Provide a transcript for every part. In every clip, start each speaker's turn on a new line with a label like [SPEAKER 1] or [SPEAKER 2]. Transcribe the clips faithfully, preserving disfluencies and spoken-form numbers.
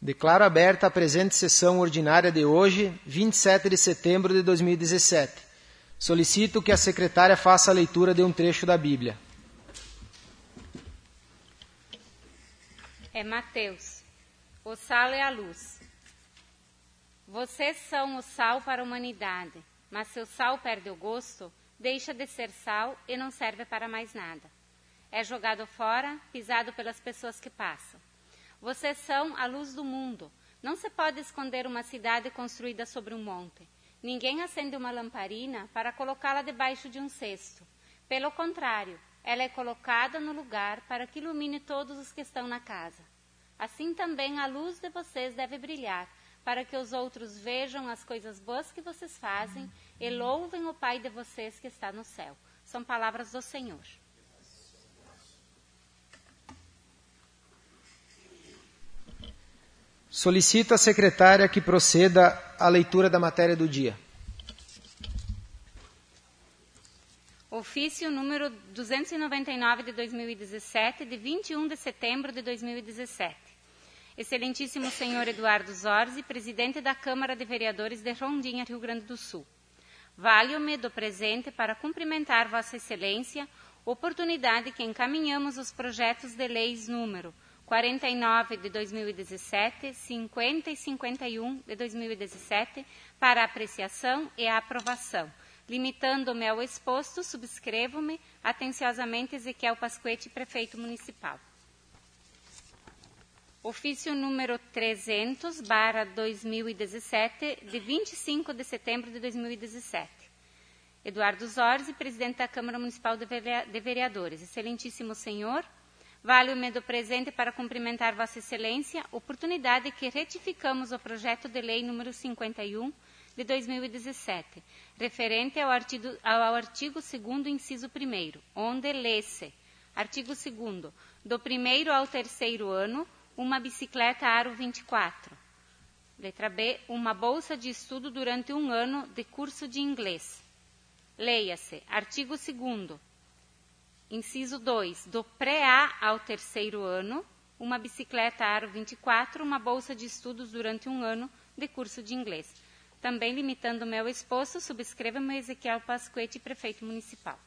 [SPEAKER 1] Declaro aberta a presente sessão ordinária de hoje, vinte e sete de setembro de dois mil e dezessete. Solicito que a secretária faça a leitura de um trecho da Bíblia.
[SPEAKER 2] É Mateus. O sal é a luz. Vocês são o sal para a humanidade, mas se o sal perde o gosto, deixa de ser sal e não serve para mais nada. É jogado fora, pisado pelas pessoas que passam. Vocês são a luz do mundo. Não se pode esconder uma cidade construída sobre um monte. Ninguém acende uma lamparina para colocá-la debaixo de um cesto. Pelo contrário, ela é colocada no lugar para que ilumine todos os que estão na casa. Assim também a luz de vocês deve brilhar, para que os outros vejam as coisas boas que vocês fazem e louvem o Pai de vocês que está no céu. São palavras do Senhor.
[SPEAKER 1] Solicito à secretária que proceda à leitura da matéria do dia.
[SPEAKER 2] Ofício número duzentos e noventa e nove de dois mil e dezessete, de vinte e um de setembro de dois mil e dezessete. Excelentíssimo senhor Eduardo Zorzi, presidente da Câmara de Vereadores de Rondinha, Rio Grande do Sul. Valho-me do presente para cumprimentar Vossa Excelência, oportunidade que encaminhamos os projetos de leis número quarenta e nove de dois mil e dezessete, cinquenta e cinquenta e um de dois mil e dezessete para apreciação e aprovação. Limitando-me ao exposto, subscrevo-me atenciosamente Ezequiel Pasquete, prefeito municipal. Ofício número trezentos, barra dois mil e dezessete, de vinte e cinco de setembro de dois mil e dezessete. Eduardo Zorzi, presidente da Câmara Municipal de Vereadores. Excelentíssimo senhor, valho-me do presente para cumprimentar Vossa Excelência, oportunidade que retificamos o projeto de lei número cinquenta e um de dois mil e dezessete, referente ao artigo, ao artigo segundo, inciso primeiro, onde lê-se, artigo segundo, do primeiro ao terceiro ano, uma bicicleta aro vinte e quatro. Letra B, uma bolsa de estudo durante um ano de curso de inglês. Leia-se, artigo segundo, inciso dois, do pré-A ao terceiro ano, uma bicicleta aro vinte e quatro, uma bolsa de estudos durante um ano de curso de inglês. Também limitando-me ao exposto, subscreva-me Ezequiel Pasquete, prefeito municipal.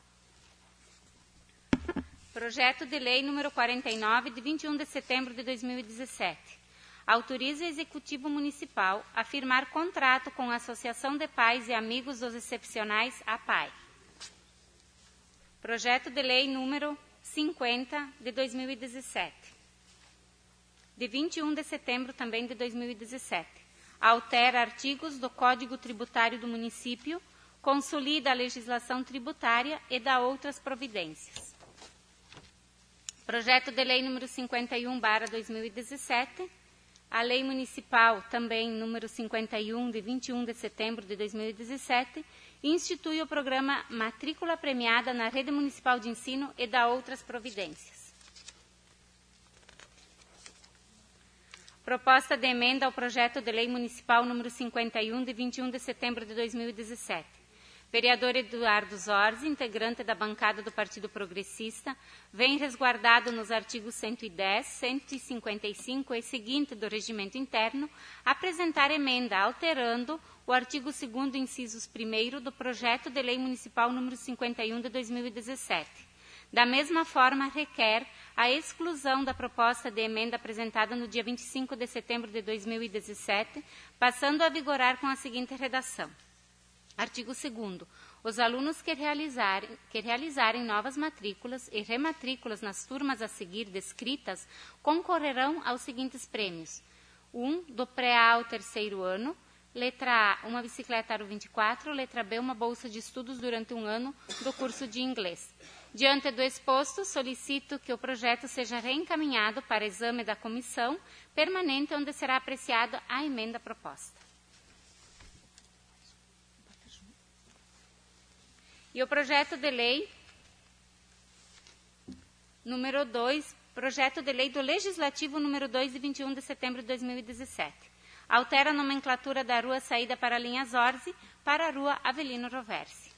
[SPEAKER 2] Projeto de lei número quarenta e nove, de vinte e um de setembro de dois mil e dezessete. Autoriza o Executivo Municipal a firmar contrato com a Associação de Pais e Amigos dos Excepcionais, A P A I. Projeto de lei número cinquenta, de dois mil e dezessete. De vinte e um de setembro também de dois mil e dezessete. Altera artigos do Código Tributário do município, consolida a legislação tributária e dá outras providências. Projeto de lei número cinquenta e um, barra dois mil e dezessete. A lei municipal, também número cinquenta e um, de vinte e um de setembro de dois mil e dezessete, institui o programa Matrícula Premiada na Rede Municipal de Ensino e dá outras providências. Proposta de emenda ao projeto de lei municipal número cinquenta e um, de vinte e um de setembro de dois mil e dezessete. Vereador Eduardo Zorzi, integrante da bancada do Partido Progressista, vem resguardado nos artigos cento e dez, cento e cinquenta e cinco e seguinte do Regimento Interno, apresentar emenda alterando o artigo segundo, incisos primeiro do projeto de lei municipal número cinquenta e um de dois mil e dezessete. Da mesma forma, requer a exclusão da proposta de emenda apresentada no dia vinte e cinco de setembro de dois mil e dezessete, passando a vigorar com a seguinte redação. Artigo segundo. Os alunos que realizarem, que realizarem novas matrículas e rematrículas nas turmas a seguir descritas concorrerão aos seguintes prêmios. um. Do pré-A ao terceiro ano. Letra A, uma bicicleta aro vinte e quatro. Letra B, uma bolsa de estudos durante um ano do curso de inglês. Diante do exposto, solicito que o projeto seja reencaminhado para exame da comissão permanente, onde será apreciada a emenda proposta. E o projeto de lei número dois, projeto de lei do Legislativo número dois, de vinte e um de setembro de dois mil e dezessete. Altera a nomenclatura da rua saída para a linha Zorzi para a rua Avelino Roversi.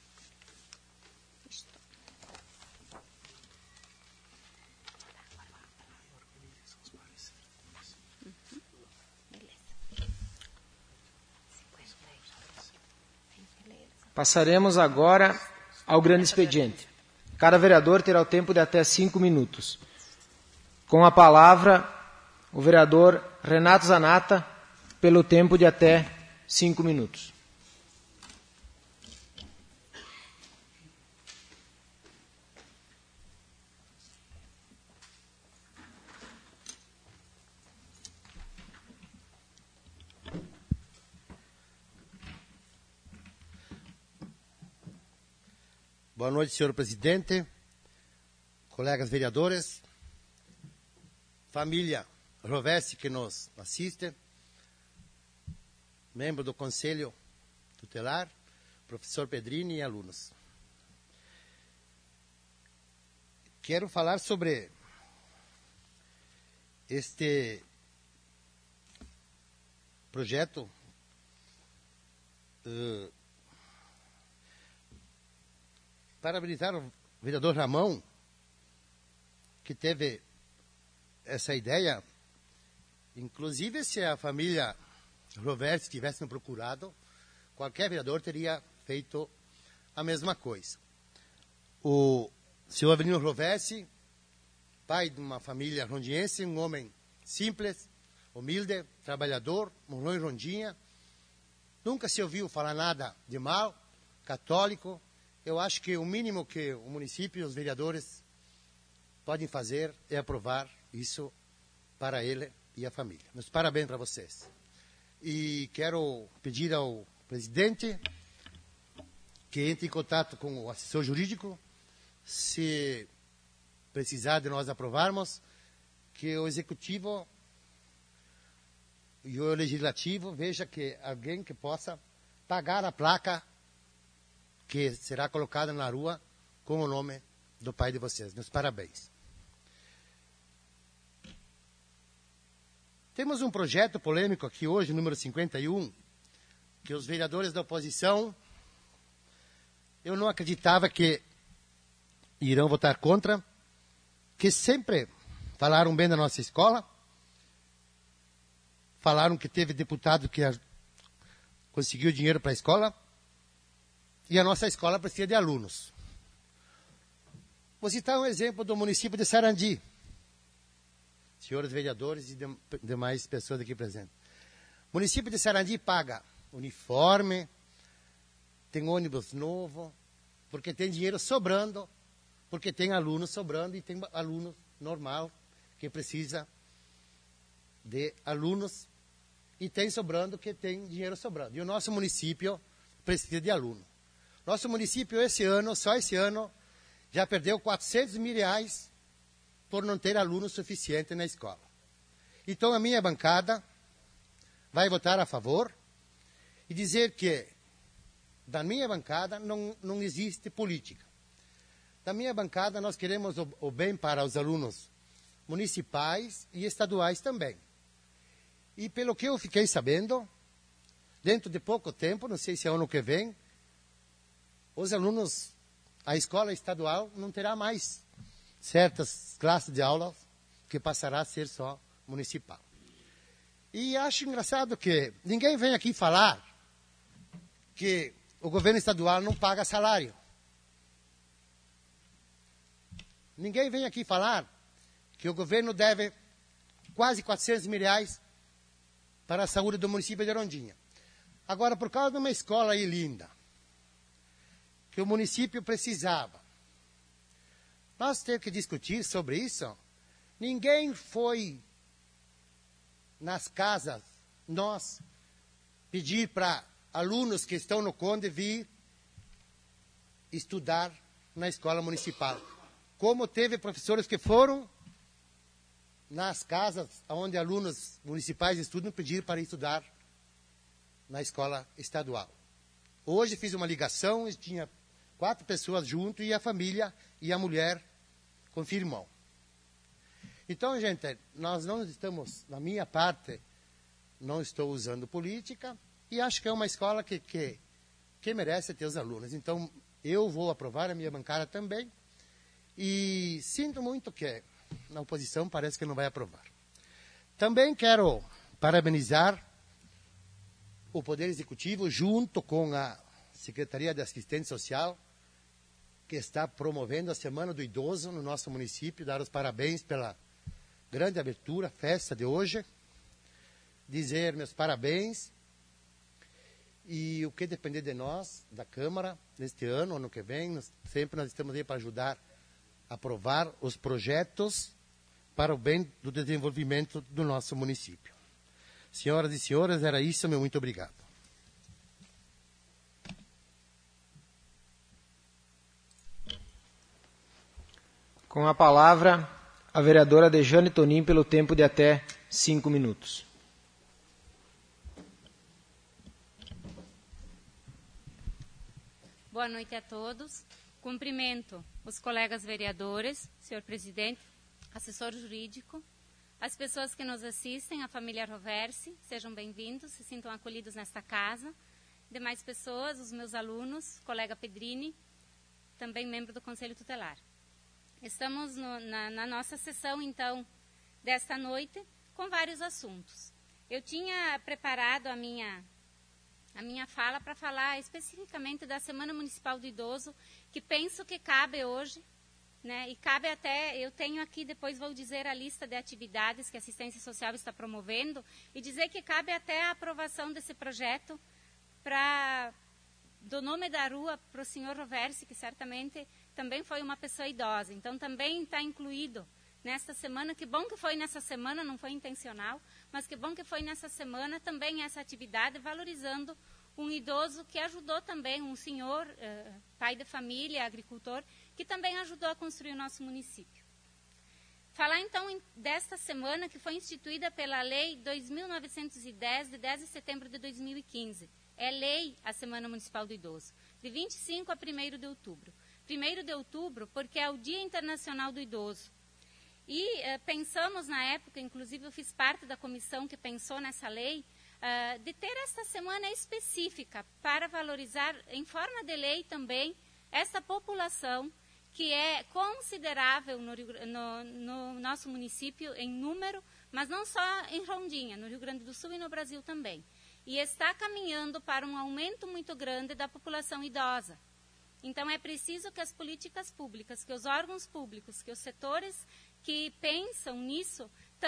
[SPEAKER 2] Uhum.
[SPEAKER 1] Passaremos agora ao grande expediente. Cada vereador terá o tempo de até cinco minutos. Com a palavra, o vereador Renato Zanata, pelo tempo de até cinco minutos.
[SPEAKER 3] Boa noite, senhor presidente, colegas vereadores, família Rovessi que nos assiste, membro do Conselho Tutelar, professor Pedrini e alunos. Quero falar sobre este projeto uh, parabenizar o vereador Ramão, que teve essa ideia. Inclusive, se a família Rovessi tivesse me procurado, qualquer vereador teria feito a mesma coisa. O senhor Avelino Rovessi, pai de uma família rondiense, um homem simples, humilde, trabalhador, morou em Rondinha, nunca se ouviu falar nada de mal, católico. Eu acho que o mínimo que o município e os vereadores podem fazer é aprovar isso para ele e a família. Meus parabéns para vocês. E quero pedir ao presidente que entre em contato com o assessor jurídico, se precisar de nós aprovarmos, que o executivo e o legislativo veja que alguém que possa pagar a placa que será colocada na rua com o nome do pai de vocês. Meus parabéns. Temos um projeto polêmico aqui hoje, número cinquenta e um, que os vereadores da oposição, eu não acreditava que irão votar contra, que sempre falaram bem da nossa escola, falaram que teve deputado que conseguiu dinheiro para a escola, e a nossa escola precisa de alunos. Vou citar um exemplo do município de Sarandi, senhores vereadores e demais pessoas aqui presentes. O município de Sarandi paga uniforme, tem ônibus novo, porque tem dinheiro sobrando, porque tem alunos sobrando e tem aluno normal que precisa de alunos e tem sobrando que tem dinheiro sobrando. E o nosso município precisa de aluno. Nosso município, esse ano, só esse ano, já perdeu quatrocentos mil reais por não ter aluno suficiente na escola. Então, a minha bancada vai votar a favor e dizer que, da minha bancada, não, não existe política. Da minha bancada, nós queremos o, o bem para os alunos municipais e estaduais também. E, pelo que eu fiquei sabendo, dentro de pouco tempo, não sei se é ano que vem, os alunos, a escola estadual não terá mais certas classes de aula que passará a ser só municipal. E acho engraçado que ninguém vem aqui falar que o governo estadual não paga salário. Ninguém vem aqui falar que o governo deve quase quatrocentos mil reais para a saúde do município de Rondinha. Agora, por causa de uma escola aí linda, que o município precisava, nós temos que discutir sobre isso. Ninguém foi nas casas, nós, pedir para alunos que estão no Conde vir estudar na escola municipal. Como teve professores que foram nas casas onde alunos municipais estudam, pedir para estudar na escola estadual. Hoje fiz uma ligação e tinha quatro pessoas junto e a família e a mulher confirmou. Então, gente, nós não estamos, na minha parte, não estou usando política e acho que é uma escola que, que, que merece ter os alunos. Então, eu vou aprovar, a minha bancada também, e sinto muito que na oposição parece que não vai aprovar. Também quero parabenizar o Poder Executivo junto com a Secretaria de Assistência Social, que está promovendo a Semana do Idoso no nosso município, dar os parabéns pela grande abertura, festa de hoje, dizer meus parabéns, e o que depender de nós, da Câmara, neste ano, ano que vem, nós, sempre nós estamos aí para ajudar a aprovar os projetos para o bem do desenvolvimento do nosso município. Senhoras e senhores, era isso, meu muito obrigado.
[SPEAKER 1] Com a palavra, a vereadora Dejane Tonim, pelo tempo de até cinco minutos.
[SPEAKER 2] Boa noite a todos. Cumprimento os colegas vereadores, senhor presidente, assessor jurídico, as pessoas que nos assistem, a família Roversi, sejam bem-vindos, se sintam acolhidos nesta casa. Demais pessoas, os meus alunos, colega Pedrini, também membro do Conselho Tutelar. Estamos no, na, na nossa sessão, então, desta noite, com vários assuntos. Eu tinha preparado a minha, a minha fala para falar especificamente da Semana Municipal do Idoso, que penso que cabe hoje, né, e cabe até, eu tenho aqui, depois vou dizer a lista de atividades que a assistência social está promovendo, e dizer que cabe até a aprovação desse projeto para, do nome da rua, para o senhor Roversi, que certamente também foi uma pessoa idosa, então também está incluído nesta semana. Que bom que foi nessa semana, não foi intencional, mas que bom que foi nessa semana também essa atividade, valorizando um idoso que ajudou também, um senhor, eh, pai de família, agricultor, que também ajudou a construir o nosso município. Falar então em, desta semana que foi instituída pela Lei dois mil novecentos e dez, de dez de setembro de dois mil e quinze. É lei a Semana Municipal do Idoso, de vinte e cinco a primeiro de outubro. primeiro de outubro, porque é o Dia Internacional do Idoso. E eh, pensamos na época, inclusive eu fiz parte da comissão que pensou nessa lei, eh, de ter esta semana específica para valorizar, em forma de lei também, essa população que é considerável no, no, no nosso município em número, mas não só em Rondinha, no Rio Grande do Sul e no Brasil também. E está caminhando para um aumento muito grande da população idosa. Então, é preciso que as políticas públicas, que os órgãos públicos, que os setores que pensam nisso,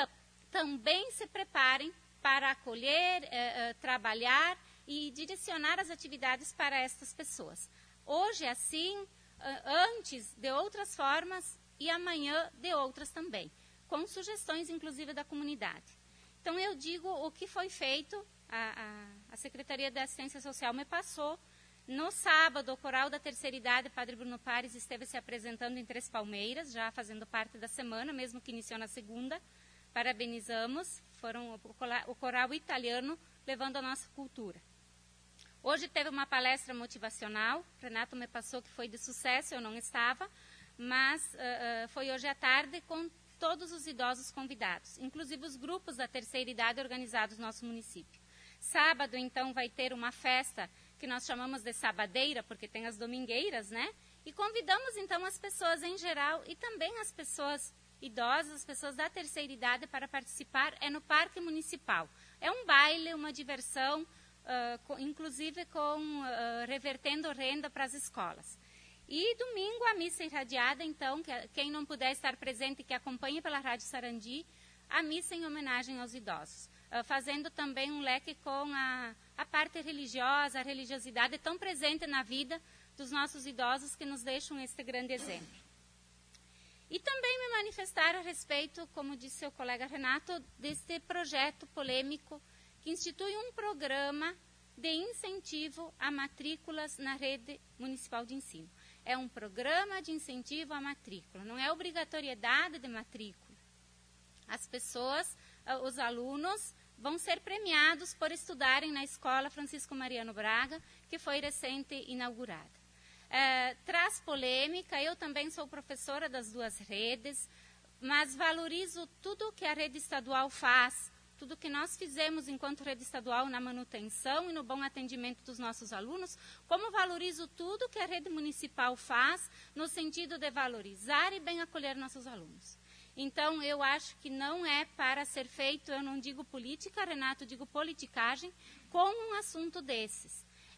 [SPEAKER 2] também se preparem para acolher, eh, eh, trabalhar e direcionar as atividades para estas pessoas. Hoje, assim, antes de outras formas e amanhã de outras também, com sugestões, inclusive, da comunidade. Então, eu digo o que foi feito, a, a, a Secretaria da Assistência Social me passou. No sábado, o Coral da Terceira Idade, Padre Bruno Pares, esteve se apresentando em Três Palmeiras, já fazendo parte da semana, mesmo que iniciou na segunda. Parabenizamos, foram o coral italiano levando a nossa cultura. Hoje teve uma palestra motivacional, Renato me passou que foi de sucesso, eu não estava, mas uh, uh, foi hoje à tarde com todos os idosos convidados, inclusive os grupos da terceira idade organizados no nosso município. Sábado, então, vai ter uma festa que nós chamamos de sabadeira, porque tem as domingueiras, né? E convidamos, então, as pessoas em geral e também as pessoas idosas, as pessoas da terceira idade para participar. É no Parque Municipal. É um baile, uma diversão, uh, com, inclusive com uh, revertendo renda para as escolas. E domingo, a missa irradiada, então, que, quem não puder estar presente, que acompanhe pela Rádio Sarandi, a missa em homenagem aos idosos. Uh, fazendo também um leque com a, a parte religiosa, a religiosidade tão presente na vida dos nossos idosos que nos deixam este grande exemplo. E também me manifestar a respeito, como disse o colega Renato, deste projeto polêmico que institui um programa de incentivo a matrículas na rede municipal de ensino. É um programa de incentivo à matrícula, não é obrigatoriedade de matrícula. As pessoas, uh, os alunos, vão ser premiados por estudarem na Escola Francisco Mariano Braga, que foi recente inaugurada. É, traz polêmica, eu também sou professora das duas redes, mas valorizo tudo que a rede estadual faz, tudo que nós fizemos enquanto rede estadual na manutenção e no bom atendimento dos nossos alunos, como valorizo tudo que a rede municipal faz no sentido de valorizar e bem acolher nossos alunos. Então, eu acho que não é para ser feito, eu não digo política, Renato, digo politicagem, com um assunto desses.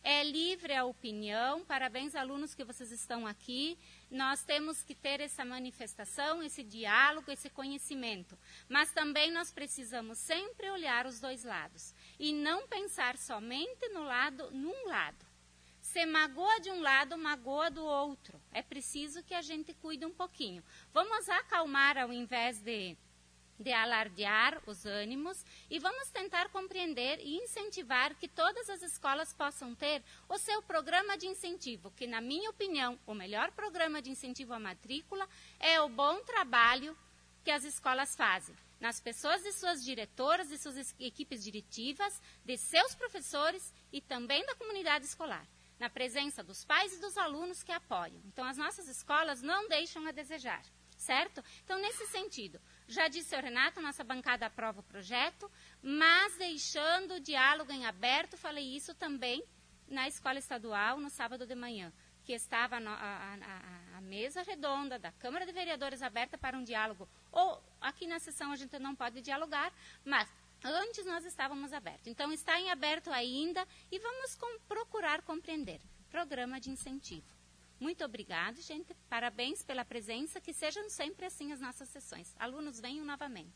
[SPEAKER 2] É livre a opinião, parabéns alunos que vocês estão aqui, nós temos que ter essa manifestação, esse diálogo, esse conhecimento, mas também nós precisamos sempre olhar os dois lados e não pensar somente no lado, num lado. Se magoa de um lado, magoa do outro, é preciso que a gente cuide um pouquinho. Vamos acalmar ao invés de... de alardear os ânimos e vamos tentar compreender e incentivar que todas as escolas possam ter o seu programa de incentivo, que, na minha opinião, o melhor programa de incentivo à matrícula é o bom trabalho que as escolas fazem, nas pessoas de suas diretoras, de suas equipes diretivas, de seus professores e também da comunidade escolar, na presença dos pais e dos alunos que apoiam. Então, as nossas escolas não deixam a desejar. Certo? Então, nesse sentido, já disse ao Renato, nossa bancada aprova o projeto, mas deixando o diálogo em aberto, falei isso também na escola estadual no sábado de manhã, que estava a, a, a, a mesa redonda da Câmara de Vereadores aberta para um diálogo, ou aqui na sessão a gente não pode dialogar, mas antes nós estávamos abertos. Então, está em aberto ainda e vamos com, procurar compreender. Programa de incentivo. Muito obrigada, gente. Parabéns pela presença. Que sejam sempre assim as nossas sessões. Alunos, venham novamente.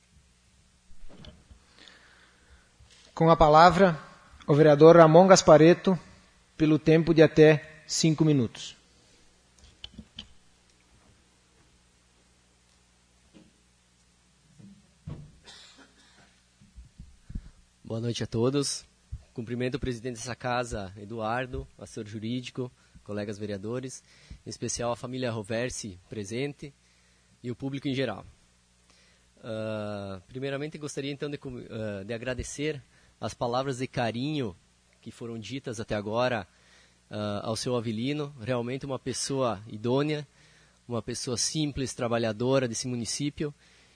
[SPEAKER 1] Com a palavra, o vereador Ramon Gasparetto, pelo tempo de até cinco minutos.
[SPEAKER 4] Boa noite a todos. Cumprimento o presidente dessa casa, Eduardo, assessor jurídico, colegas vereadores, em especial a família Roversi presente e o público em geral. Uh, primeiramente, gostaria então de, uh, de agradecer as palavras de carinho que foram ditas até agora uh, ao seu Avelino, realmente uma pessoa idônea, uma pessoa simples, trabalhadora desse município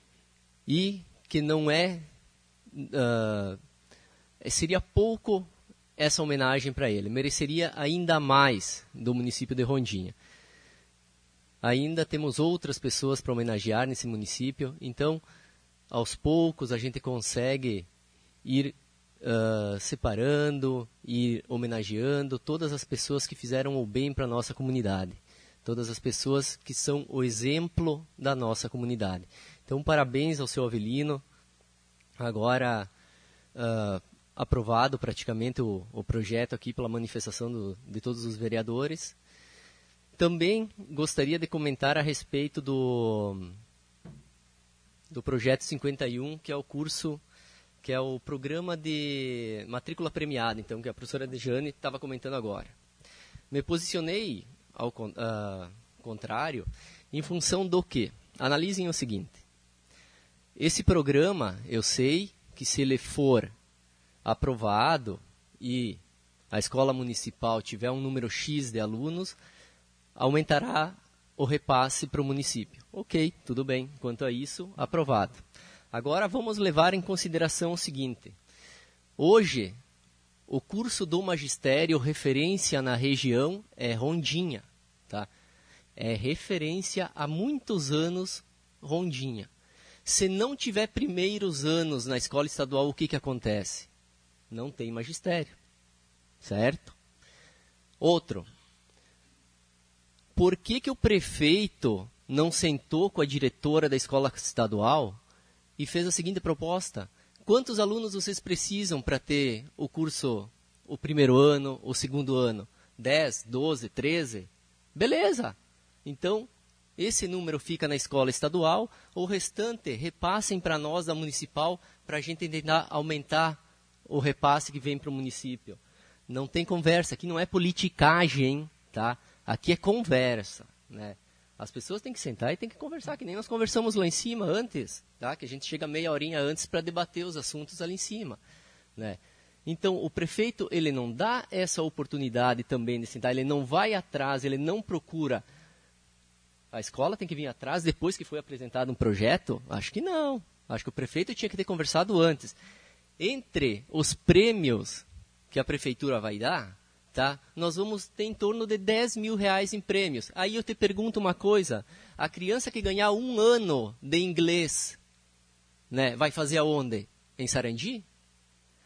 [SPEAKER 4] e que não é... Uh, seria pouco essa homenagem para ele, mereceria ainda mais do município de Rondinha. Ainda temos outras pessoas para homenagear nesse município, então, aos poucos, a gente consegue ir uh, separando, ir homenageando todas as pessoas que fizeram o bem para a nossa comunidade, todas as pessoas que são o exemplo da nossa comunidade. Então, parabéns ao seu Avelino, agora... Uh, aprovado praticamente o, o projeto aqui pela manifestação do, de todos os vereadores. Também gostaria de comentar a respeito do, do projeto cinquenta e um, que é o curso, que é o programa de matrícula premiada, então, que a professora Dejane estava comentando agora. Me posicionei ao uh, contrário, em função do quê? Analisem o seguinte. Esse programa, eu sei que se ele for aprovado e a escola municipal tiver um número X de alunos, aumentará o repasse para o município. Ok, tudo bem. Quanto a isso, aprovado. Agora vamos levar em consideração o seguinte. Hoje, o curso do magistério referência na região é Rondinha. Tá? É referência há muitos anos Rondinha. Se não tiver primeiros anos na escola estadual, o que, que acontece? Não tem magistério, certo? Outro, por que, que o prefeito não sentou com a diretora da escola estadual e fez a seguinte proposta? Quantos alunos vocês precisam para ter o curso, o primeiro ano, o segundo ano? dez, doze, treze? Beleza! Então, esse número fica na escola estadual, o restante repassem para nós da municipal para a gente tentar aumentar o repasse que vem para o município. Não tem conversa, aqui não é politicagem, tá? Aqui é conversa, né? As pessoas têm que sentar e têm que conversar, que nem nós conversamos lá em cima antes, tá? Que a gente chega meia horinha antes para debater os assuntos ali em cima, né? Então, o prefeito, ele não dá essa oportunidade também de sentar, ele não vai atrás, ele não procura. A escola tem que vir atrás depois que foi apresentado um projeto? Acho que não. Acho que o prefeito tinha que ter conversado antes. Entre os prêmios que a prefeitura vai dar, tá? Nós vamos ter em torno de dez mil reais em prêmios. Aí eu te pergunto uma coisa, a criança que ganhar um ano de inglês, né, vai fazer aonde? Em Sarandi?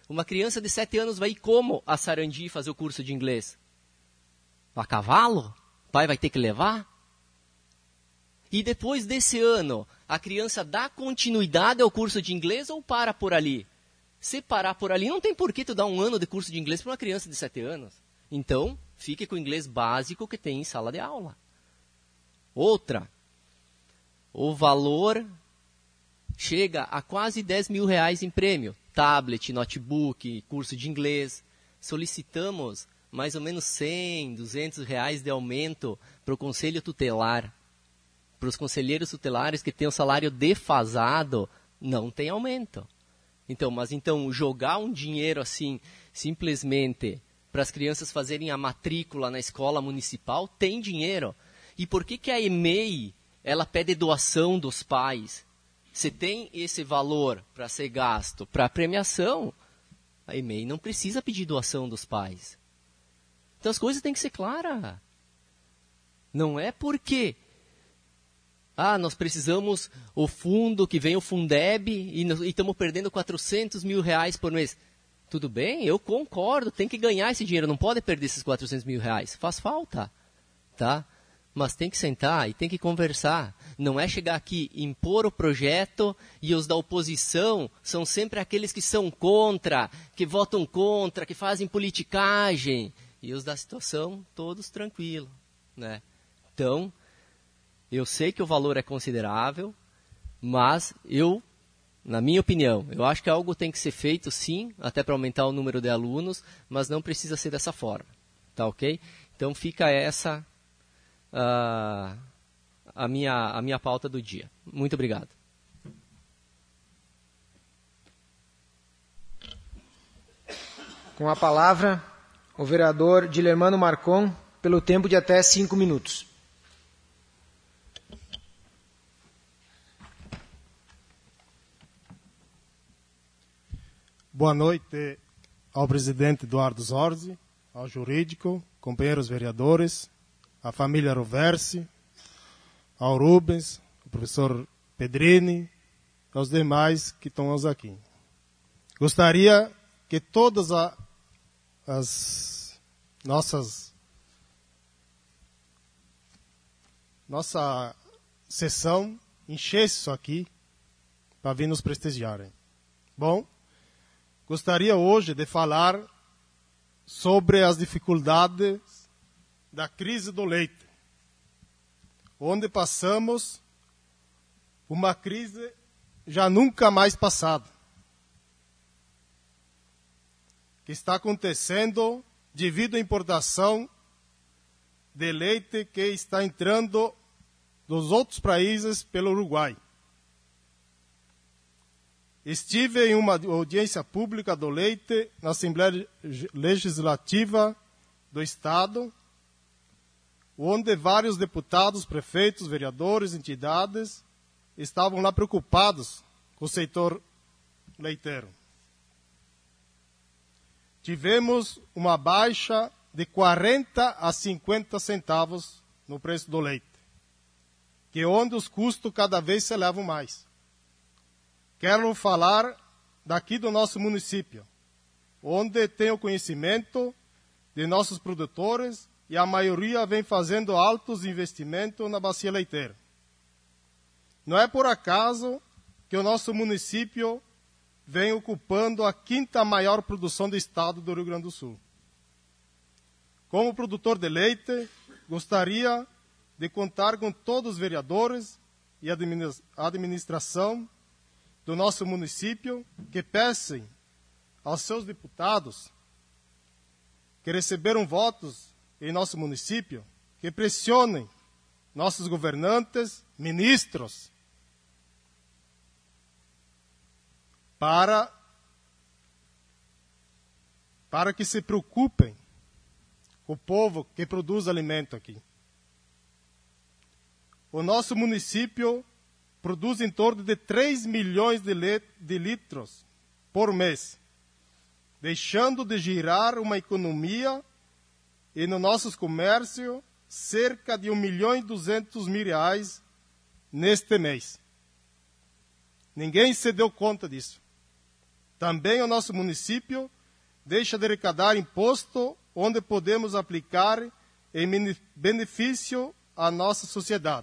[SPEAKER 4] Uma criança de sete anos vai ir como a Sarandi fazer o curso de inglês? A cavalo? O pai vai ter que levar? E depois desse ano, a criança dá continuidade ao curso de inglês ou para por ali? Se parar por ali, não tem por que tu dar um ano de curso de inglês para uma criança de sete anos. Então, fique com o inglês básico que tem em sala de aula. Outra, o valor chega a quase dez mil reais em prêmio. Tablet, notebook, curso de inglês. Solicitamos mais ou menos cem, duzentos reais de aumento para o conselho tutelar. Para os conselheiros tutelares que têm o salário defasado, não tem aumento. Então, mas então jogar um dinheiro assim, simplesmente para as crianças fazerem a matrícula na escola municipal, tem dinheiro. E por que que a E M E I, ela pede doação dos pais? Se tem esse valor para ser gasto para a premiação, a E M E I não precisa pedir doação dos pais. Então as coisas têm que ser claras. Não é porque, ah, nós precisamos o fundo, que vem o Fundeb, e estamos perdendo quatrocentos mil reais por mês. Tudo bem, eu concordo, tem que ganhar esse dinheiro, não pode perder esses quatrocentos mil reais. Faz falta, tá? Mas tem que sentar e tem que conversar. Não é chegar aqui, impor o projeto e os da oposição são sempre aqueles que são contra, que votam contra, que fazem politicagem. E os da situação, todos tranquilos, né? Então, eu sei que o valor é considerável, mas eu, na minha opinião, eu acho que algo tem que ser feito sim, até para aumentar o número de alunos, mas não precisa ser dessa forma, tá ok? Então fica essa uh, a, minha, a minha pauta do dia. Muito obrigado.
[SPEAKER 1] Com a palavra, o vereador Dilermano Marcon, pelo tempo de até cinco minutos.
[SPEAKER 5] Boa noite ao presidente Eduardo Zorzi, ao jurídico, companheiros vereadores, à família Roversi, ao Rubens, ao professor Pedrini, aos demais que estão aqui. Gostaria que todas a, as nossas nossa sessão enchesse isso aqui para vir nos prestigiarem. Bom, gostaria hoje de falar sobre as dificuldades da crise do leite, onde passamos uma crise já nunca mais passada, que está acontecendo devido à importação de leite que está entrando dos outros países pelo Uruguai. Estive em uma audiência pública do leite na Assembleia Legislativa do Estado, onde vários deputados, prefeitos, vereadores, entidades estavam lá preocupados com o setor leiteiro. Tivemos uma baixa de quarenta a cinquenta centavos no preço do leite, que é onde os custos cada vez se elevam mais. Quero falar daqui do nosso município, onde tenho conhecimento de nossos produtores e a maioria vem fazendo altos investimentos na bacia leiteira. Não é por acaso que o nosso município vem ocupando a quinta maior produção do estado do Rio Grande do Sul. Como produtor de leite, gostaria de contar com todos os vereadores e a administração do nosso município que peçam aos seus deputados que receberam votos em nosso município, que pressionem nossos governantes, ministros, para, para que se preocupem com o povo que produz alimento aqui. O nosso município produz em torno de três milhões de, de litros por mês, deixando de girar uma economia e no nosso comércio cerca de um milhão e duzentos mil reais neste mês. Ninguém se deu conta disso. Também o nosso município deixa de arrecadar imposto onde podemos aplicar em benefício à nossa sociedade.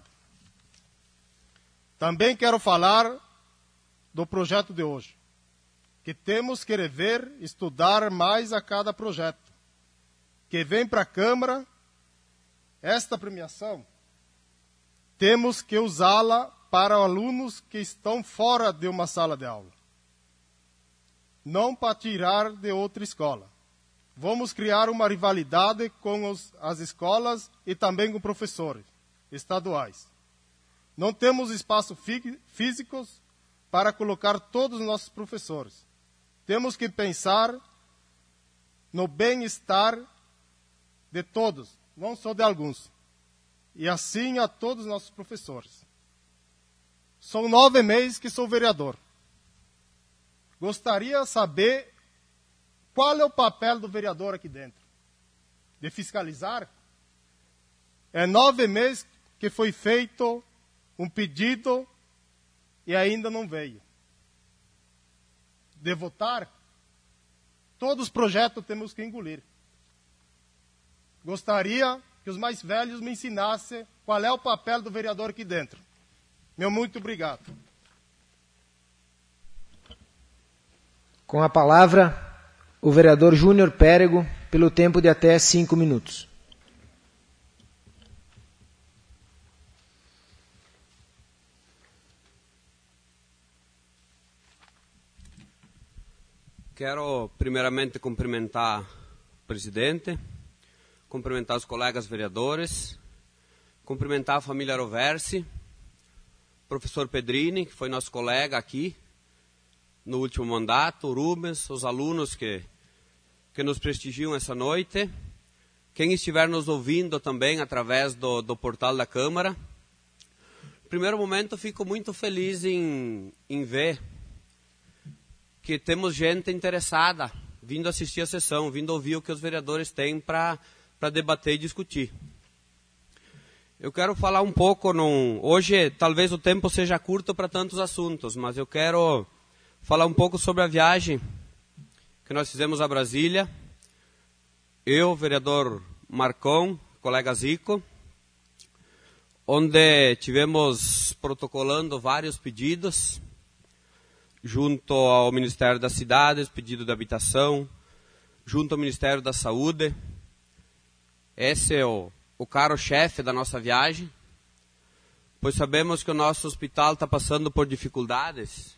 [SPEAKER 5] Também quero falar do projeto de hoje, que temos que rever, estudar mais a cada projeto, que vem para a Câmara. Esta premiação, temos que usá-la para alunos que estão fora de uma sala de aula, não para tirar de outra escola. Vamos criar uma rivalidade com os, as escolas e também com professores estaduais. Não temos espaço fí- físicos para colocar todos os nossos professores. Temos que pensar no bem-estar de todos, não só de alguns. E assim a todos os nossos professores. São nove meses que sou vereador. Gostaria de saber qual é o papel do vereador aqui dentro. De fiscalizar? É nove meses que foi feito um pedido e ainda não veio. De votar? Todos os projetos temos que engolir. Gostaria que os mais velhos me ensinassem qual é o papel do vereador aqui dentro. Meu muito obrigado.
[SPEAKER 1] Com a palavra, o vereador Júnior Pérego, pelo tempo de até cinco minutos.
[SPEAKER 6] Quero primeiramente cumprimentar o presidente, cumprimentar os colegas vereadores, cumprimentar a família Roversi, professor Pedrini, que foi nosso colega aqui no último mandato, o Rubens, os alunos que, que nos prestigiam essa noite, quem estiver nos ouvindo também através do, do portal da Câmara. No primeiro momento, fico muito feliz em, em ver que temos gente interessada, vindo assistir a sessão, vindo ouvir o que os vereadores têm para para debater e discutir. Eu quero falar um pouco, num, hoje talvez o tempo seja curto para tantos assuntos, mas eu quero falar um pouco sobre a viagem que nós fizemos a Brasília. Eu, vereador Marcon, colega Zico, onde tivemos protocolando vários pedidos, junto ao Ministério das Cidades, pedido de habitação, junto ao Ministério da Saúde. Esse é o, o carro-chefe da nossa viagem, pois sabemos que o nosso hospital está passando por dificuldades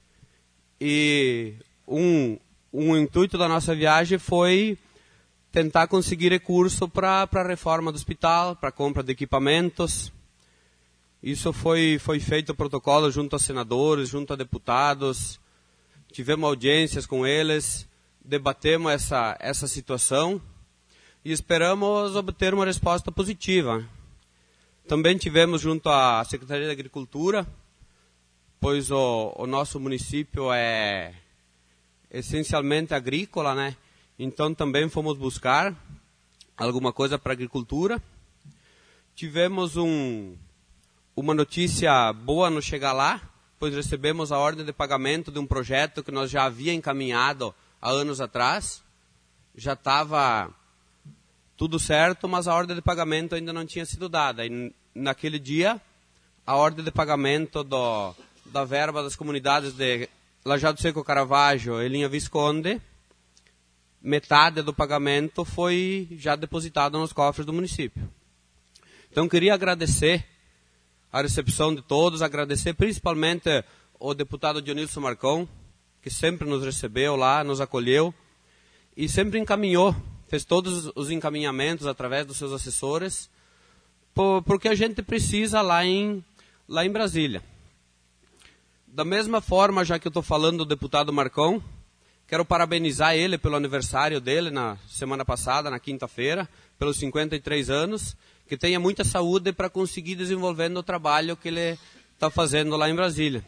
[SPEAKER 6] e um, um intuito da nossa viagem foi tentar conseguir recurso para a reforma do hospital, para a compra de equipamentos. Isso foi, foi feito o protocolo junto a senadores, junto a deputados, tivemos audiências com eles, debatemos essa, essa situação e esperamos obter uma resposta positiva. Também tivemos junto à Secretaria de Agricultura, pois o, o nosso município é essencialmente agrícola, né? Então também fomos buscar alguma coisa para a agricultura. Tivemos um, uma notícia boa no chegar lá, pois recebemos a ordem de pagamento de um projeto que nós já havia encaminhado há anos atrás. Já estava tudo certo, mas a ordem de pagamento ainda não tinha sido dada. E naquele dia, a ordem de pagamento do, da verba das comunidades de Lajeado Seco, Caravaggio e Linha Visconde, metade do pagamento foi já depositado nos cofres do município. Então, queria agradecer a recepção de todos, agradecer principalmente o deputado Dionilson Marcon, que sempre nos recebeu lá, nos acolheu e sempre encaminhou, fez todos os encaminhamentos através dos seus assessores, por, porque a gente precisa lá em, lá em Brasília. Da mesma forma, já que eu estou falando do deputado Marcon, quero parabenizar ele pelo aniversário dele na semana passada, na quinta-feira, pelos cinquenta e três anos, que tenha muita saúde para conseguir desenvolvendo o trabalho que ele está fazendo lá em Brasília.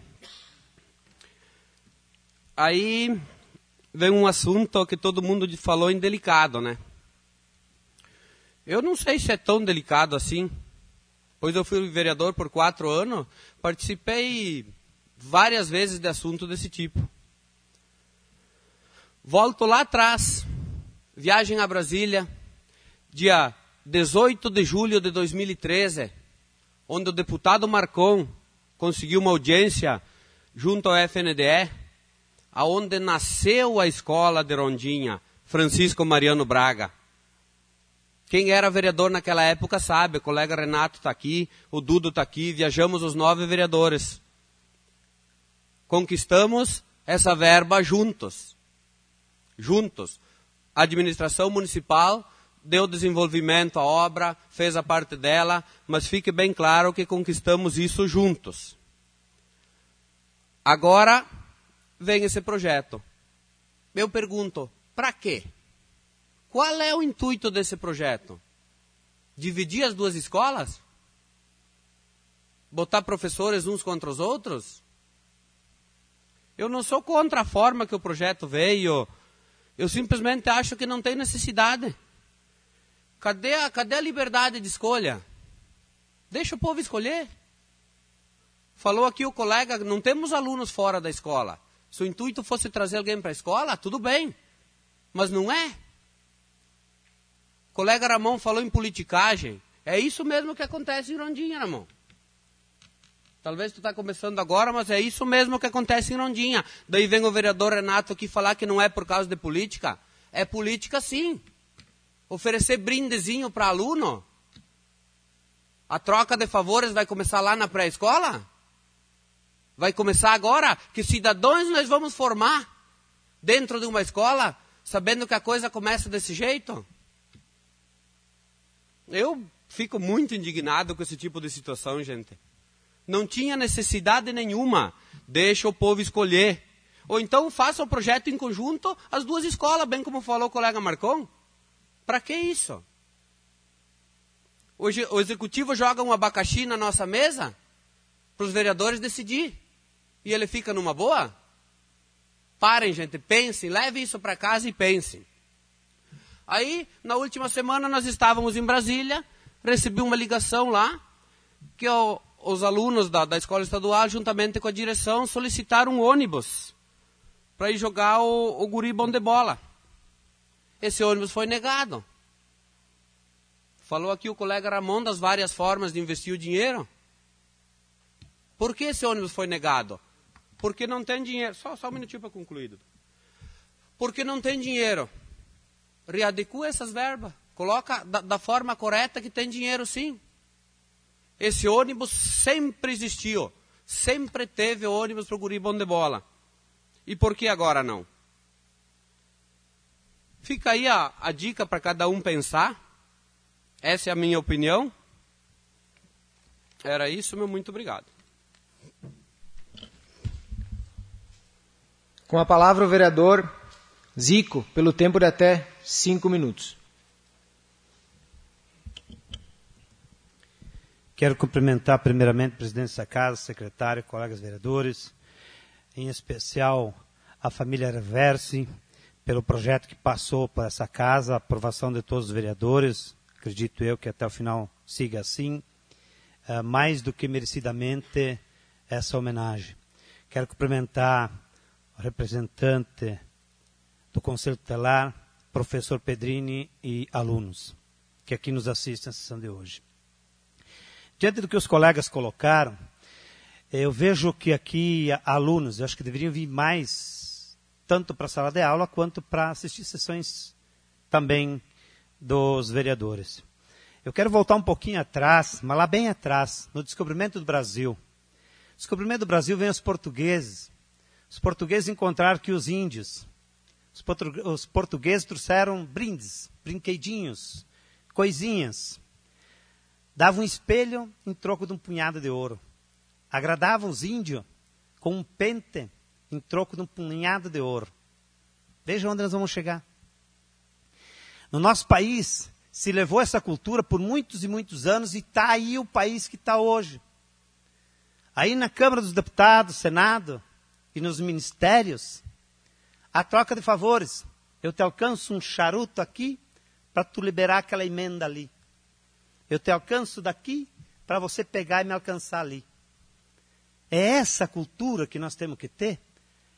[SPEAKER 6] Aí vem um assunto que todo mundo falou em delicado, né? Eu não sei se é tão delicado assim, pois eu fui vereador por quatro anos, participei várias vezes de assunto desse tipo. Volto lá atrás, viagem a Brasília, dia dezoito de julho de dois mil e treze, onde o deputado Marcon conseguiu uma audiência junto ao F N D E, aonde nasceu a escola de Rondinha, Francisco Mariano Braga. Quem era vereador naquela época sabe, o colega Renato está aqui, o Dudo está aqui, viajamos os nove vereadores. Conquistamos essa verba juntos. Juntos. A administração municipal deu desenvolvimento à obra, fez a parte dela, mas fique bem claro que conquistamos isso juntos. Agora vem esse projeto. Eu pergunto, para quê? Qual é o intuito desse projeto? Dividir as duas escolas? Botar professores uns contra os outros? Eu não sou contra a forma que o projeto veio. Eu simplesmente acho que não tem necessidade. Cadê a, cadê a liberdade de escolha? Deixa o povo escolher. Falou aqui o colega, não temos alunos fora da escola. Se o intuito fosse trazer alguém para a escola, tudo bem. Mas não é. O colega Ramon falou em politicagem. É isso mesmo que acontece em Rondinha, Ramon. Talvez tu está começando agora, mas é isso mesmo que acontece em Rondinha. Daí vem o vereador Renato aqui falar que não é por causa de política. É política sim. Oferecer brindezinho para aluno. A troca de favores vai começar lá na pré-escola? Vai começar agora? Que cidadãos nós vamos formar dentro de uma escola, sabendo que a coisa começa desse jeito? Eu fico muito indignado com esse tipo de situação, gente. Não tinha necessidade nenhuma. Deixa o povo escolher. Ou então faça o projeto em conjunto, as duas escolas, bem como falou o colega Marcon. Para que isso? Hoje o executivo joga um abacaxi na nossa mesa para os vereadores decidir. E ele fica numa boa? Parem, gente, pensem, levem isso para casa e pensem. Aí, na última semana, nós estávamos em Brasília, recebi uma ligação lá, que o, os alunos da, da escola estadual, juntamente com a direção, solicitaram um ônibus para ir jogar o, o guri bom de bola. Esse ônibus foi negado. Falou aqui o colega Ramon das várias formas de investir o dinheiro. Por que esse ônibus foi negado? Porque não tem dinheiro. Só, só um minutinho para concluir. Porque não tem dinheiro. Readecua essas verbas. Coloca da, da forma correta que tem dinheiro sim. Esse ônibus sempre existiu. Sempre teve ônibus para o guri bom de bola. E por que agora não? Fica aí a, a dica para cada um pensar. Essa é a minha opinião. Era isso, meu muito obrigado.
[SPEAKER 1] Com a palavra o vereador Zico, pelo tempo de até cinco minutos.
[SPEAKER 7] Quero cumprimentar primeiramente o presidente dessa casa, secretário, colegas vereadores, em especial a família Reversi, pelo projeto que passou por essa casa, a aprovação de todos os vereadores, acredito eu que até o final siga assim, uh, mais do que merecidamente essa homenagem. Quero cumprimentar o representante do Conselho Tutelar, professor Pedrini e alunos, que aqui nos assistem à sessão de hoje. Diante do que os colegas colocaram, eu vejo que aqui alunos, eu acho que deveriam vir mais, tanto para a sala de aula, quanto para assistir sessões também dos vereadores. Eu quero voltar um pouquinho atrás, mas lá bem atrás, no descobrimento do Brasil. O descobrimento do Brasil vem os portugueses. Os portugueses encontraram que os índios, os, portu os portugueses trouxeram brindes, brinquedinhos, coisinhas. Davam um espelho em troco de um punhado de ouro. Agradavam os índios com um pente em troco de um punhado de ouro. Veja onde nós vamos chegar. No nosso país, se levou essa cultura por muitos e muitos anos e está aí o país que está hoje. Aí na Câmara dos Deputados, Senado e nos ministérios, a troca de favores. Eu te alcanço um charuto aqui para tu liberar aquela emenda ali. Eu te alcanço daqui para você pegar e me alcançar ali. É essa cultura que nós temos que ter?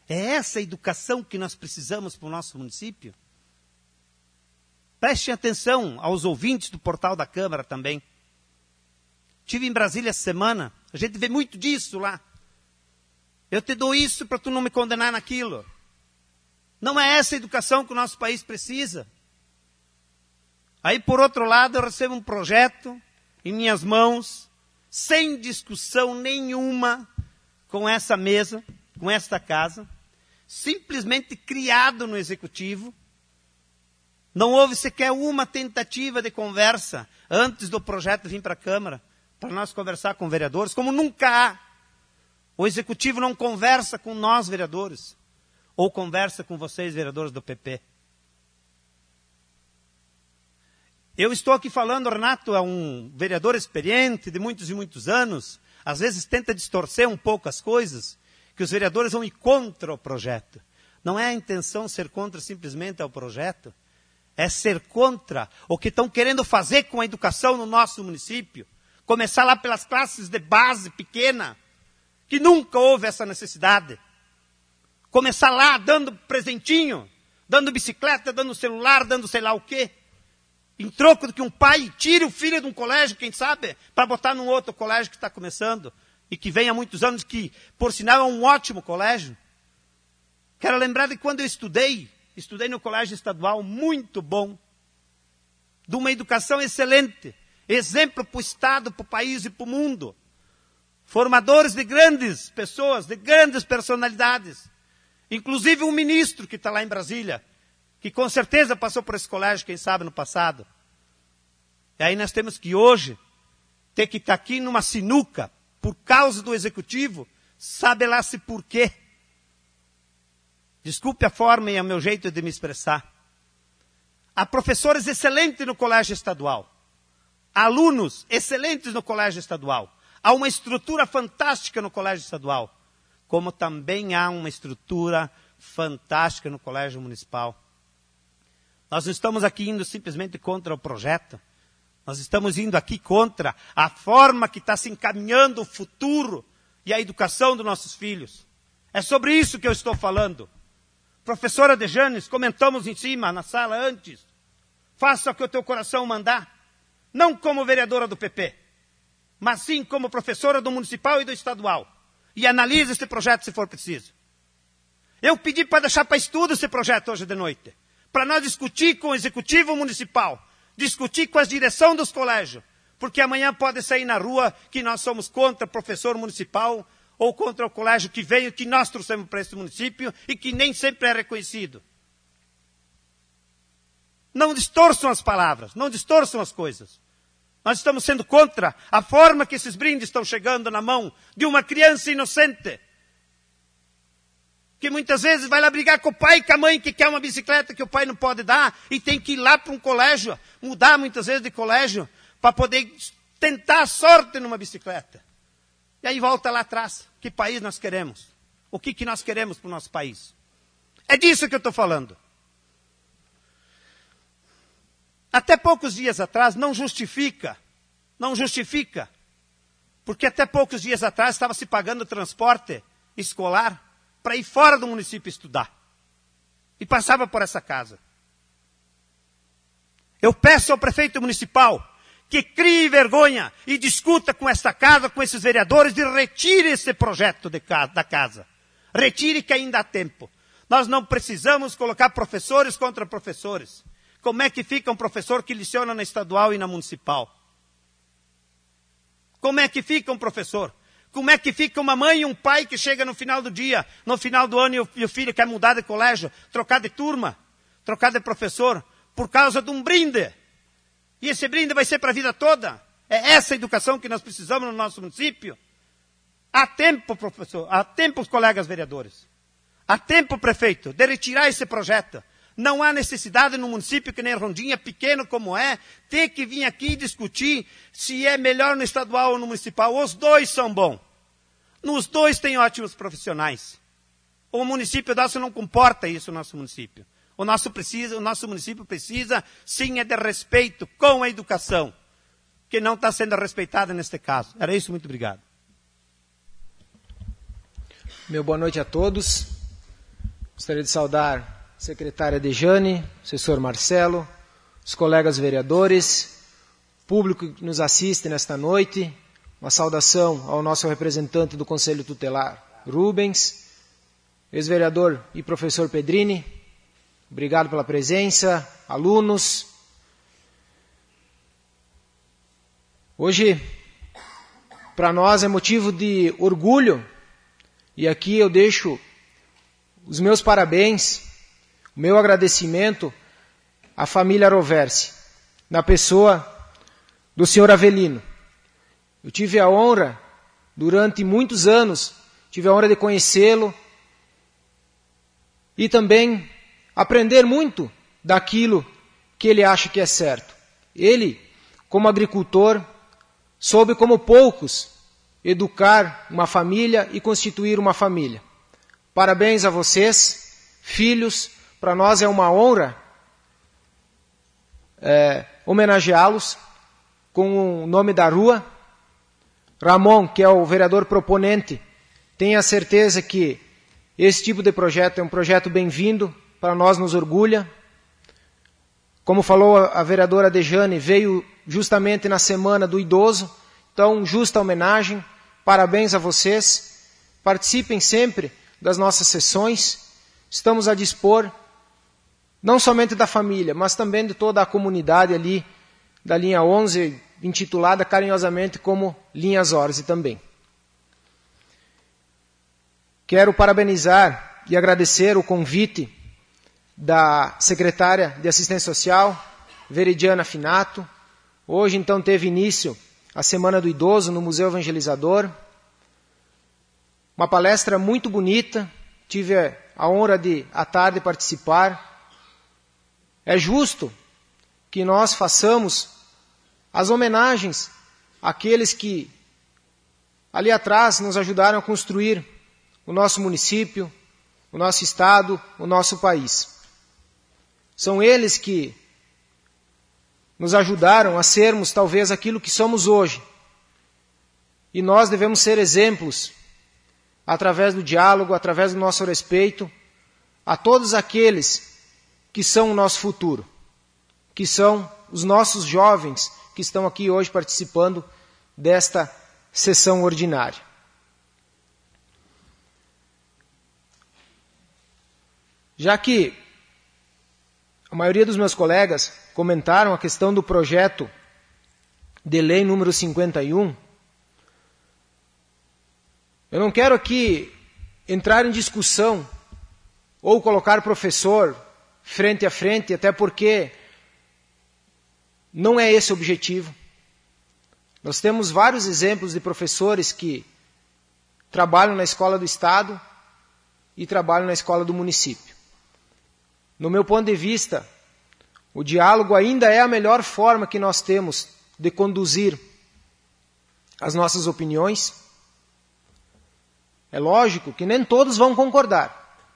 [SPEAKER 7] É essa a educação que nós precisamos para o nosso município? Prestem atenção aos ouvintes do portal da Câmara também. Estive em Brasília essa semana, a gente vê muito disso lá. Eu te dou isso para tu não me condenar naquilo. Não é essa a educação que o nosso país precisa. Aí, por outro lado, eu recebo um projeto em minhas mãos, sem discussão nenhuma com essa mesa, com esta casa, simplesmente criado no Executivo. Não houve sequer uma tentativa de conversa antes do projeto vir para a Câmara, para nós conversar com vereadores, como nunca há. O Executivo não conversa com nós, vereadores, ou conversa com vocês, vereadores do P P. Eu estou aqui falando, Renato, é um vereador experiente de muitos e muitos anos, às vezes tenta distorcer um pouco as coisas, que os vereadores vão ir contra o projeto. Não é a intenção ser contra simplesmente ao projeto, é ser contra o que estão querendo fazer com a educação no nosso município. Começar lá pelas classes de base pequena, que nunca houve essa necessidade. Começar lá dando presentinho, dando bicicleta, dando celular, dando sei lá o quê. Em troco de que um pai tire o filho de um colégio, quem sabe, para botar num outro colégio que está começando, e que vem há muitos anos, que, por sinal, é um ótimo colégio. Quero lembrar de quando eu estudei, estudei no colégio estadual, muito bom, de uma educação excelente, exemplo para o Estado, para o país e para o mundo. Formadores de grandes pessoas, de grandes personalidades. Inclusive um ministro que está lá em Brasília, que com certeza passou por esse colégio, quem sabe, no passado. E aí nós temos que hoje ter que estar aqui numa sinuca, por causa do Executivo, sabe lá se por quê. Desculpe a forma e o meu jeito de me expressar. Há professores excelentes no colégio estadual. Há alunos excelentes no colégio estadual. Há uma estrutura fantástica no colégio estadual. Como também há uma estrutura fantástica no colégio municipal. Nós não estamos aqui indo simplesmente contra o projeto. Nós estamos indo aqui contra a forma que está se encaminhando o futuro e a educação dos nossos filhos. É sobre isso que eu estou falando. Professora Dejanes, comentamos em cima, na sala antes. Faça o que o teu coração mandar. Não como vereadora do P P, mas sim como professora do municipal e do estadual. E analise esse projeto se for preciso. Eu pedi para deixar para estudo esse projeto hoje de noite. Para nós discutir com o executivo municipal, discutir com a direção dos colégios, porque amanhã pode sair na rua que nós somos contra o professor municipal ou contra o colégio que veio, que nós trouxemos para esse município e que nem sempre é reconhecido. Não distorçam as palavras, não distorçam as coisas. Nós estamos sendo contra a forma que esses brindes estão chegando na mão de uma criança inocente, que muitas vezes vai lá brigar com o pai e com a mãe que quer uma bicicleta que o pai não pode dar e tem que ir lá para um colégio, mudar muitas vezes de colégio, para poder tentar a sorte numa bicicleta. E aí volta lá atrás. Que país nós queremos? O que, que nós queremos para o nosso país? É disso que eu estou falando. Até poucos dias atrás, não justifica, não justifica, porque até poucos dias atrás estava se pagando transporte escolar para ir fora do município estudar. E passava por essa casa. Eu peço ao prefeito municipal que crie vergonha e discuta com esta casa, com esses vereadores, e retire esse projeto de casa, da casa. Retire que ainda há tempo. Nós não precisamos colocar professores contra professores. Como é que fica um professor que leciona na estadual e na municipal? Como é que fica um professor? Como é que fica uma mãe e um pai que chega no final do dia, no final do ano, e o, e o filho quer mudar de colégio, trocar de turma, trocar de professor, por causa de um brinde? E esse brinde vai ser para a vida toda? É essa a educação que nós precisamos no nosso município? Há tempo, professor, há tempo, colegas vereadores, há tempo, prefeito, de retirar esse projeto. Não há necessidade no município que nem Rondinha, pequeno como é, ter que vir aqui discutir se é melhor no estadual ou no municipal. Os dois são bons. Nos dois tem ótimos profissionais. O município nosso não comporta isso, o nosso município. O nosso, precisa, o nosso município precisa, sim, é de respeito com a educação, que não está sendo respeitada neste caso. Era isso, muito obrigado.
[SPEAKER 1] Meu boa noite a todos. Gostaria de saudar a secretária Dejane, assessor Marcelo, os colegas vereadores, público que nos assiste nesta noite. Uma saudação ao nosso representante do Conselho Tutelar, Rubens, ex-vereador e professor Pedrini. Obrigado pela presença, alunos. Hoje, para nós é motivo de orgulho, e aqui eu deixo os meus parabéns, o meu agradecimento à família Roversi, na pessoa do senhor Avelino. Eu tive a honra, durante muitos anos, tive a honra de conhecê-lo e também aprender muito daquilo que ele acha que é certo. Ele, como agricultor, soube como poucos educar uma família e constituir uma família. Parabéns a vocês, filhos, para nós é uma honra é, homenageá-los com o nome da rua. Ramon, que é o vereador proponente, tenha certeza que esse tipo de projeto é um projeto bem-vindo, para nós nos orgulha. Como falou a vereadora Dejane, veio justamente na semana do idoso, então justa homenagem, parabéns a vocês, participem sempre das nossas sessões, estamos a dispor não somente da família, mas também de toda a comunidade ali da linha onze, intitulada carinhosamente como Linha Zorzi também. Quero parabenizar e agradecer o convite da secretária de Assistência Social, Veridiana Finato. Hoje, então, teve início a Semana do Idoso no Museu Evangelizador. Uma palestra muito bonita, tive a honra de, à tarde, participar. É justo que nós façamos as homenagens àqueles que ali atrás nos ajudaram a construir o nosso município, o nosso estado, o nosso país. São eles que nos ajudaram a sermos talvez aquilo que somos hoje. E nós devemos ser exemplos, através do diálogo, através do nosso respeito, a todos aqueles que são o nosso futuro, que são os nossos jovens que estão aqui hoje participando desta sessão ordinária. Já que a maioria dos meus colegas comentaram a questão do projeto de lei número cinquenta e um, eu não quero aqui entrar em discussão ou colocar professor frente a frente, até porque não é esse o objetivo. Nós temos vários exemplos de professores que trabalham na escola do Estado e trabalham na escola do município. No meu ponto de vista, o diálogo ainda é a melhor forma que nós temos de conduzir as nossas opiniões. É lógico que nem todos vão concordar.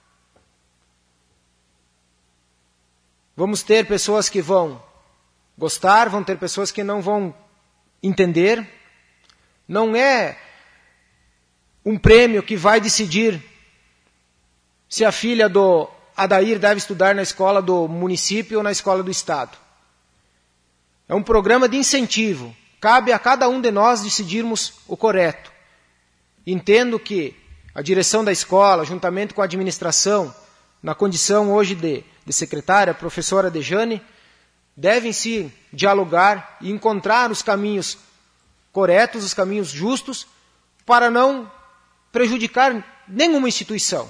[SPEAKER 1] Vamos ter pessoas que vão gostar, vão ter pessoas que não vão entender. Não é um prêmio que vai decidir se a filha do Adair deve estudar na escola do município ou na escola do Estado. É um programa de incentivo. Cabe a cada um de nós decidirmos o correto. Entendo que a direção da escola, juntamente com a administração, na condição hoje de, de secretária, a professora Dejane, devem se dialogar e encontrar os caminhos corretos, os caminhos justos, para não prejudicar nenhuma instituição.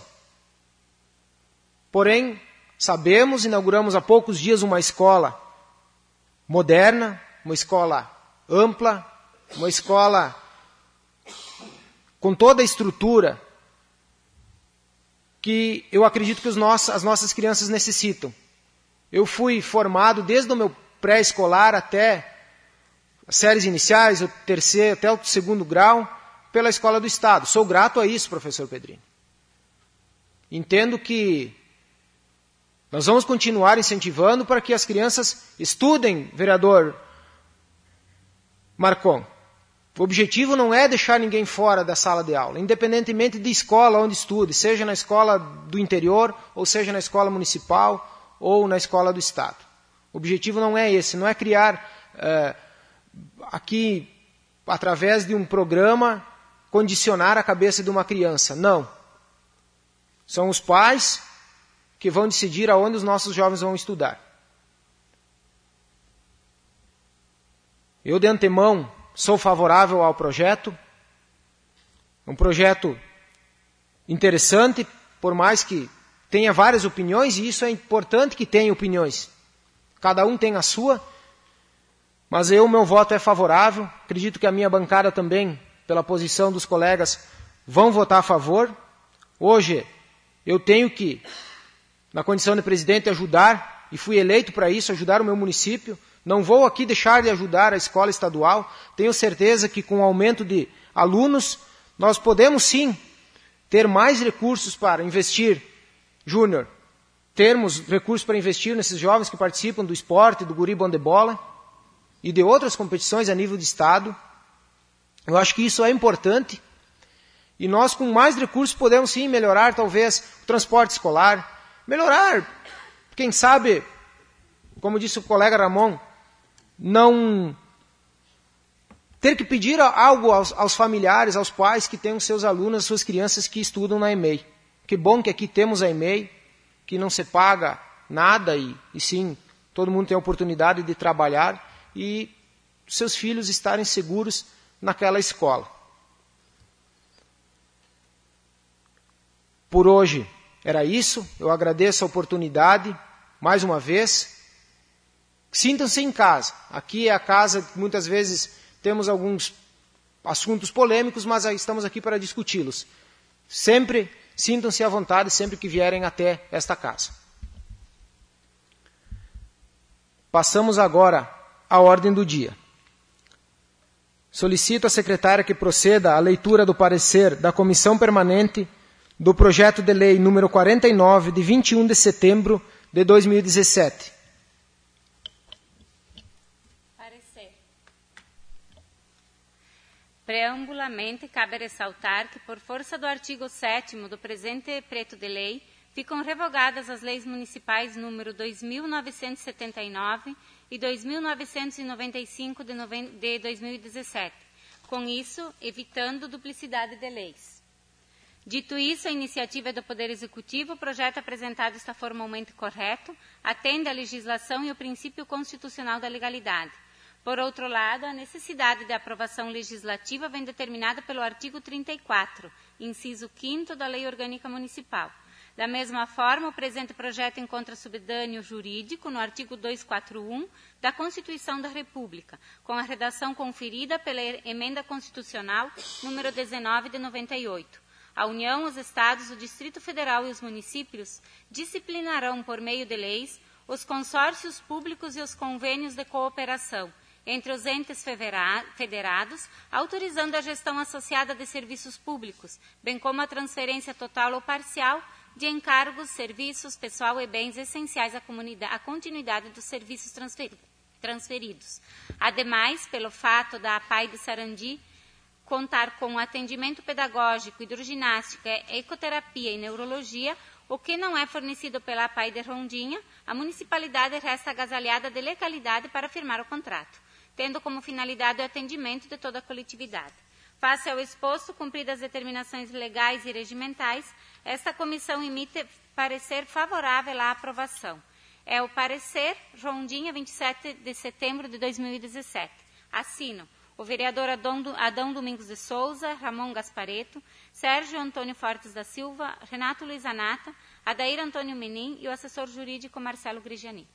[SPEAKER 1] Porém, sabemos, inauguramos há poucos dias uma escola moderna, uma escola ampla, uma escola com toda a estrutura que eu acredito que os nossos, as nossas crianças necessitam. Eu fui formado desde o meu pré-escolar até as séries iniciais, o terceiro, até o segundo grau, pela Escola do Estado. Sou grato a isso, professor Pedrini. Entendo que nós vamos continuar incentivando para que as crianças estudem, vereador Marcon. O objetivo não é deixar ninguém fora da sala de aula, independentemente de escola onde estude, seja na escola do interior, ou seja na escola municipal, ou na escola do Estado. O objetivo não é esse, não é criar é, aqui, através de um programa, condicionar a cabeça de uma criança. Não. São os pais que vão decidir aonde os nossos jovens vão estudar. Eu, de antemão, sou favorável ao projeto. É um projeto interessante, por mais que tenha várias opiniões, e isso é importante que tenha opiniões. Cada um tem a sua, mas eu, meu voto é favorável. Acredito que a minha bancada também, pela posição dos colegas, vão votar a favor. Hoje, eu tenho que, na condição de presidente, ajudar, e fui eleito para isso, ajudar o meu município. Não vou aqui deixar de ajudar a escola estadual. Tenho certeza que com o aumento de alunos, nós podemos sim ter mais recursos para investir, Júnior, termos recursos para investir nesses jovens que participam do esporte, do guri bom de bola e de outras competições a nível de estado. Eu acho que isso é importante. E nós, com mais recursos, podemos sim melhorar, talvez, o transporte escolar. Melhorar, quem sabe, como disse o colega Ramon, não ter que pedir algo aos, aos familiares, aos pais que têm os seus alunos, as suas crianças que estudam na E M E I. Que bom que aqui temos a E M E I, que não se paga nada e, e sim, todo mundo tem a oportunidade de trabalhar e seus filhos estarem seguros naquela escola. Por hoje era isso. Eu agradeço a oportunidade, mais uma vez. Sintam-se em casa. Aqui é a casa que muitas vezes temos alguns assuntos polêmicos, mas estamos aqui para discuti-los. Sempre sintam-se à vontade, sempre que vierem até esta casa. Passamos agora à ordem do dia. Solicito à secretária que proceda à leitura do parecer da Comissão Permanente do projeto de lei número quarenta e nove, de vinte e um de setembro de dois mil e dezessete.
[SPEAKER 2] Preambulamente, cabe ressaltar que, por força do artigo sétimo do presente projeto de lei, ficam revogadas as leis municipais número dois mil novecentos e setenta e nove e dois mil novecentos e noventa e cinco de dois mil e dezessete, com isso, evitando duplicidade de leis. Dito isso, a iniciativa é do Poder Executivo. O projeto apresentado está formalmente correto, atende à legislação e ao princípio constitucional da legalidade. Por outro lado, a necessidade de aprovação legislativa vem determinada pelo artigo trinta e quatro, inciso quinto da Lei Orgânica Municipal. Da mesma forma, o presente projeto encontra subdâneo jurídico no artigo duzentos e quarenta e um da Constituição da República, com a redação conferida pela Emenda Constitucional número dezenove de noventa e oito. A União, os Estados, o Distrito Federal e os municípios disciplinarão, por meio de leis, os consórcios públicos e os convênios de cooperação entre os entes federados, autorizando a gestão associada de serviços públicos, bem como a transferência total ou parcial de encargos, serviços, pessoal e bens essenciais à, à continuidade dos serviços transferidos. Ademais, pelo fato da A P A I de Sarandi contar com atendimento pedagógico, hidroginástica, ecoterapia e neurologia, o que não é fornecido pela A P A I de Rondinha, a municipalidade resta agasalhada de legalidade para firmar o contrato, tendo como finalidade o atendimento de toda a coletividade. Face ao exposto, cumpridas as determinações legais e regimentais, esta comissão emite parecer favorável à aprovação. É o parecer Rondinha, vinte e sete de setembro de dois mil e dezessete. Assino o vereador Adão Domingos de Souza, Ramon Gaspareto, Sérgio Antônio Fortes da Silva, Renato Luiz Anata, Adair Antônio Menin e o assessor jurídico Marcelo Grigiani.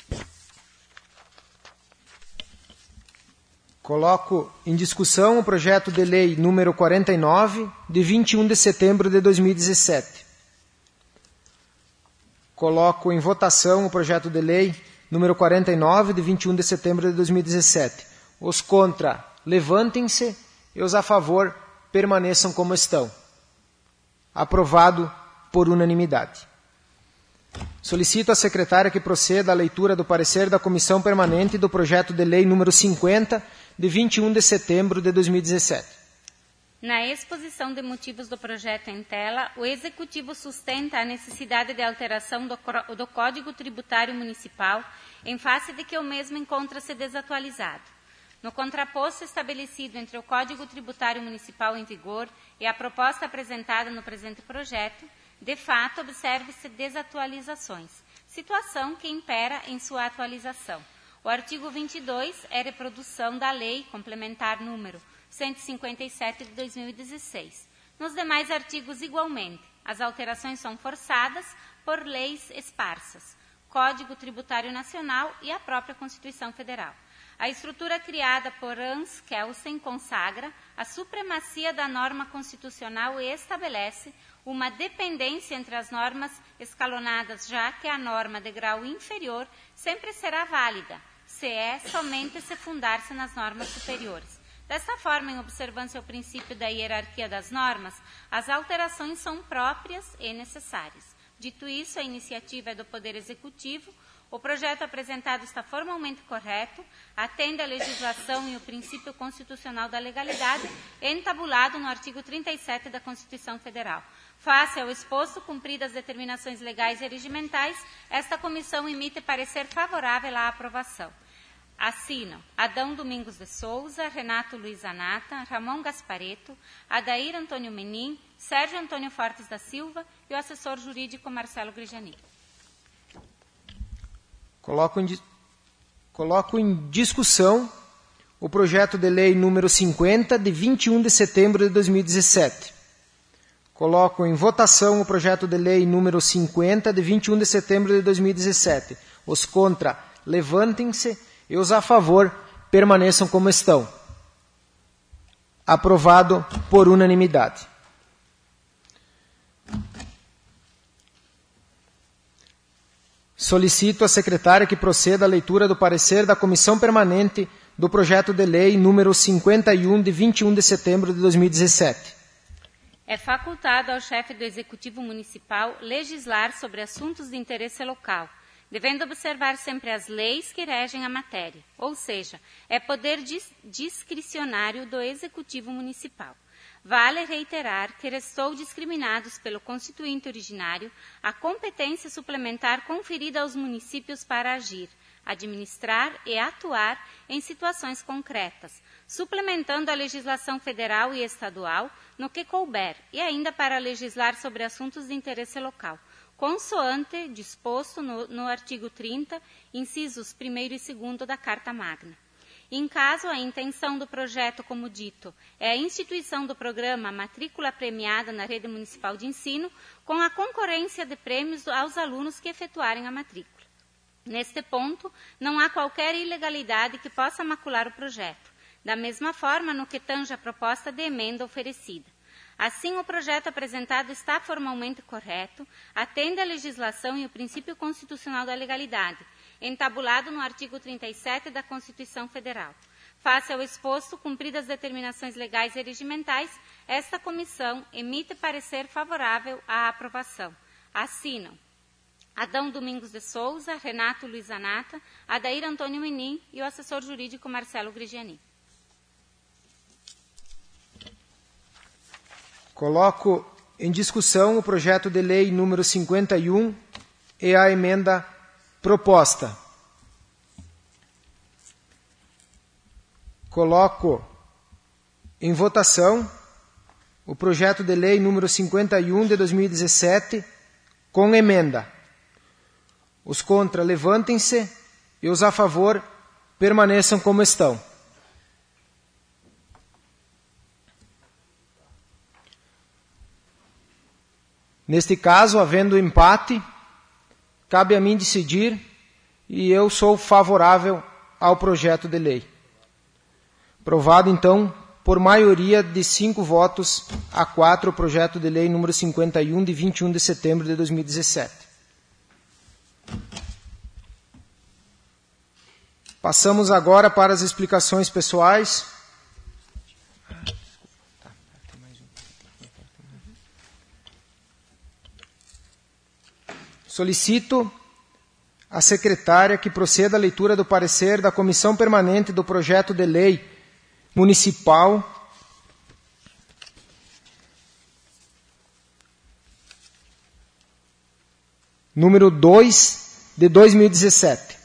[SPEAKER 1] Coloco em discussão o projeto de lei número quarenta e nove, de vinte e um de setembro de dois mil e dezessete. Coloco em votação o projeto de lei número quarenta e nove, de vinte e um de setembro de dois mil e dezessete. Os contra, levantem-se, e os a favor, permaneçam como estão. Aprovado por unanimidade. Solicito à secretária que proceda à leitura do parecer da Comissão Permanente do projeto de lei número cinquenta, de vinte e um de setembro de dois mil e dezessete.
[SPEAKER 2] Na exposição de motivos do projeto em tela, o Executivo sustenta a necessidade de alteração do, do Código Tributário Municipal, em face de que o mesmo encontra-se desatualizado. No contraposto estabelecido entre o Código Tributário Municipal em vigor e a proposta apresentada no presente projeto, de fato, observe-se desatualizações, situação que impera em sua atualização. O artigo vinte e dois é reprodução da Lei Complementar número cento e cinquenta e sete de dois mil e dezesseis. Nos demais artigos, igualmente, as alterações são forçadas por leis esparsas, Código Tributário Nacional e a própria Constituição Federal. A estrutura criada por Hans Kelsen consagra a supremacia da norma constitucional e estabelece uma dependência entre as normas escalonadas, já que a norma de grau inferior sempre será válida, se é somente se fundar-se nas normas superiores. Desta forma, em observância ao princípio da hierarquia das normas, as alterações são próprias e necessárias. Dito isso, a iniciativa é do Poder Executivo. O projeto apresentado está formalmente correto, atende à legislação e o princípio constitucional da legalidade, entabulado no artigo trinta e sete da Constituição Federal. Face ao exposto, cumpridas as determinações legais e regimentais, esta comissão emite parecer favorável à aprovação. Assinam Adão Domingos de Souza, Renato Luiz Anata, Ramon Gaspareto, Adair Antônio Menin, Sérgio Antônio Fortes da Silva e o assessor jurídico Marcelo Grigiani.
[SPEAKER 1] Coloco em, coloco em discussão o projeto de lei número cinquenta, de vinte e um de setembro de dois mil e dezessete. Coloco em votação o projeto de lei número cinquenta, de vinte e um de setembro de dois mil e dezessete. Os contra, levantem-se, e os a favor, permaneçam como estão. Aprovado por unanimidade. Solicito à secretária que proceda à leitura do parecer da Comissão Permanente do projeto de lei número cinquenta e um, de vinte e um de setembro de dois mil e dezessete.
[SPEAKER 2] É facultado ao chefe do Executivo Municipal legislar sobre assuntos de interesse local, devendo observar sempre as leis que regem a matéria, ou seja, é poder dis- discricionário do Executivo Municipal. Vale reiterar que restou discriminados pelo Constituinte originário a competência suplementar conferida aos municípios para agir, administrar e atuar em situações concretas, suplementando a legislação federal e estadual no que couber e ainda para legislar sobre assuntos de interesse local, consoante disposto no, no artigo trinta, incisos primeiro e segundo da Carta Magna. Em caso a intenção do projeto, como dito, é a instituição do programa Matrícula Premiada na Rede Municipal de Ensino, com a concorrência de prêmios aos alunos que efetuarem a matrícula. Neste ponto, não há qualquer ilegalidade que possa macular o projeto, da mesma forma no que tange a proposta de emenda oferecida. Assim, o projeto apresentado está formalmente correto, atende à legislação e o princípio constitucional da legalidade, entabulado no artigo trinta e sete da Constituição Federal. Face ao exposto, cumpridas as determinações legais e regimentais, esta comissão emite parecer favorável à aprovação. Assinam Adão Domingos de Souza, Renato Luiz Anata, Adair Antônio Menin e o assessor jurídico Marcelo Grigiani.
[SPEAKER 1] Coloco em discussão o projeto de lei número cinquenta e um e a emenda proposta. Coloco em votação o projeto de lei número cinquenta e um de dois mil e dezessete com emenda. Os contra, levantem-se e os a favor permaneçam como estão. Neste caso, havendo empate, cabe a mim decidir e eu sou favorável ao projeto de lei. Aprovado, então, por maioria de cinco votos a quatro, o projeto de lei número cinquenta e um, de vinte e um de setembro de dois mil e dezessete. Passamos agora para as explicações pessoais. Solicito à secretária que proceda à leitura do parecer da Comissão Permanente do projeto de lei municipal número dois de dois mil e dezessete.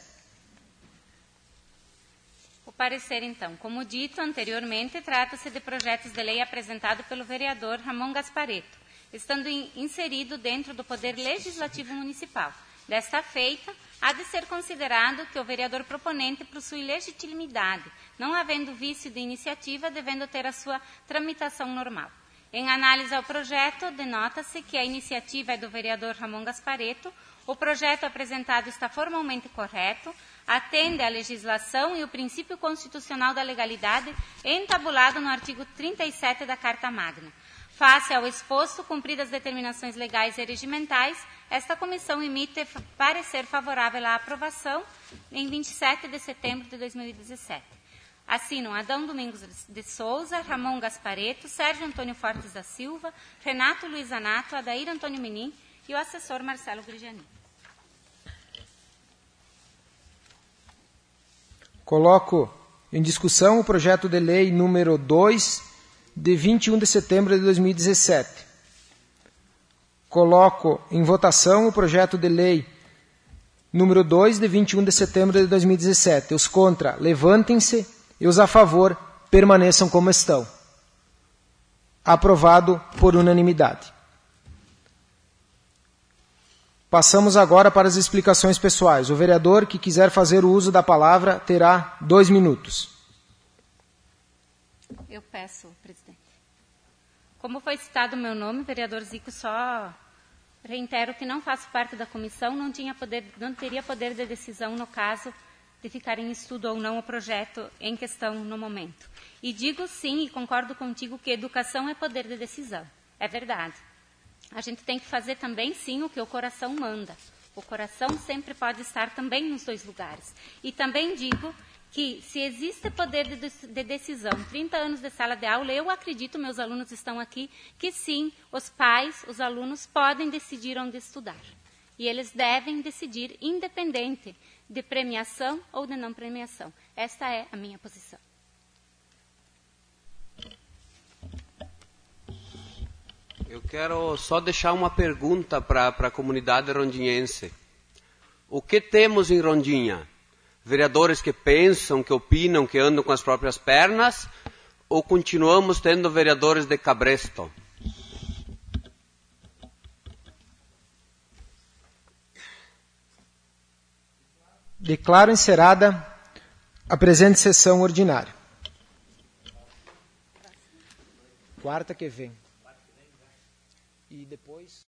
[SPEAKER 2] O parecer, então. Como dito anteriormente, trata-se de projetos de lei apresentado pelo vereador Ramon Gasparetto, estando in, inserido dentro do Poder Legislativo Municipal. Desta feita, há de ser considerado que o vereador proponente possui legitimidade, não havendo vício de iniciativa, devendo ter a sua tramitação normal. Em análise ao projeto, denota-se que a iniciativa é do vereador Ramon Gasparetto, o projeto apresentado está formalmente correto, atende à legislação e o princípio constitucional da legalidade entabulado no artigo trinta e sete da Carta Magna. Face ao exposto, cumpridas as determinações legais e regimentais, esta comissão emite parecer favorável à aprovação em vinte e sete de setembro de dois mil e dezessete. Assinam Adão Domingos de Souza, Ramon Gasparetto, Sérgio Antônio Fortes da Silva, Renato Luiz Anato, Adair Antônio Menin e o assessor Marcelo Grigiani.
[SPEAKER 1] Coloco em discussão o projeto de lei número dois, de vinte e um de setembro de dois mil e dezessete. Coloco em votação o projeto de lei número dois, de vinte e um de setembro de dois mil e dezessete. Os contra, levantem-se, e os a favor, permaneçam como estão. Aprovado por unanimidade. Passamos agora para as explicações pessoais. O vereador que quiser fazer o uso da palavra terá dois minutos.
[SPEAKER 2] Eu peço, presidente. Como foi citado o meu nome, vereador Zico, só reitero que não faço parte da comissão, não, tinha poder, não teria poder de decisão no caso de ficar em estudo ou não o projeto em questão no momento. E digo sim, e concordo contigo, que educação é poder de decisão. É verdade. A gente tem que fazer também, sim, o que o coração manda. O coração sempre pode estar também nos dois lugares. E também digo que, se existe poder de, de decisão, trinta anos de sala de aula, eu acredito, meus alunos estão aqui, que sim, os pais, os alunos podem decidir onde estudar. E eles devem decidir independente de premiação ou de não premiação. Esta é a minha posição.
[SPEAKER 6] Eu quero só deixar uma pergunta para a comunidade rondinhense. O que temos em Rondinha? Vereadores que pensam, que opinam, que andam com as próprias pernas? Ou continuamos tendo vereadores de cabresto?
[SPEAKER 1] Declaro encerrada a presente sessão ordinária. Quarta que vem. E depois...